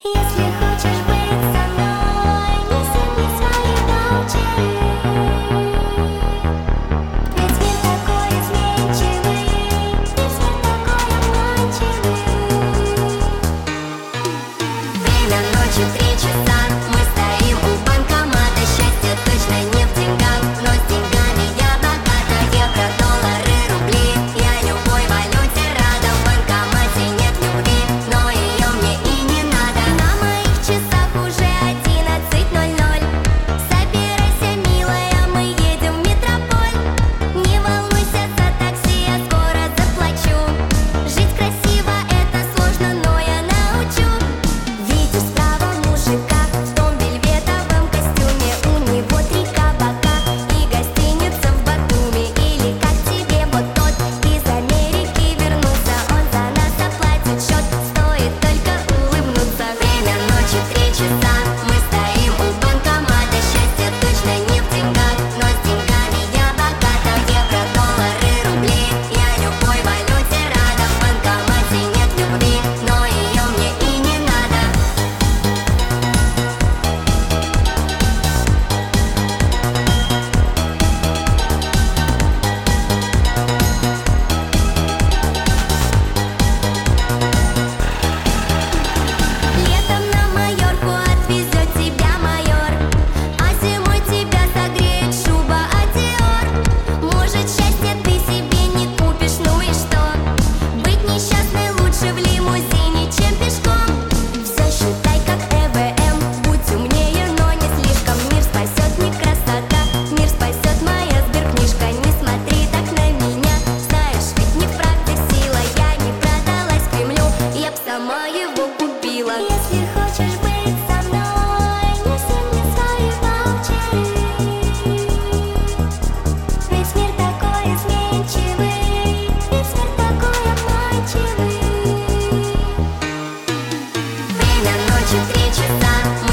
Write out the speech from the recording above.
Если хочешь быть со мной, неси мне свои ночи. Ведь мир такой изменчивый, ведь мир такой обманчивый. Время ночи 3 часа, мы стоим у банкомата. Счастье точно не в деньгах, но с деньгами я богата. Евро, доллары, рубли, я любой валюте рада. В банкомате нет любви, но ее мне и не надо. На моих часах уже 11:00. Собирайся, милая, мы едем в метрополь. Не волнуйся за такси, я скоро заплачу. Жить красиво это сложно, но я научу. Видишь справа мужика в том вельветовом костюме. У него 3 кабака и гостиница в Батуми. Или как тебе вот тот из Америки вернулся. Он за нас оплатит счет, стоит только улыбнуться. Время ночи 3 часа, мы стоим у банкомата. Счастье точно не в деньгах, но с деньгами я богата. Евро, доллары, рубли, я любой валюте рада. В банкомате нет любви, но ее мне и не надо. Летом на Майорку отвезет тебя майор, а зимой тебя согреет шуба от Dior. Может, счастье ты себе не купишь, ну и что? Быть несчастной лучше в лимузине, чем пешком. Все считай как ЭВМ, будь умнее, но не слишком. Мир спасет не красота, мир спасет моя сберкнижка. Не смотри так на меня, знаешь, ведь не в правде сила. Я не продалась Кремлю, я б сама его купила. Если хочешь быть со мной, неси мне свои ваучеры. Ведь мир такой изменчивый, ведь мир такой обманчивый. Время ночи 3 часа,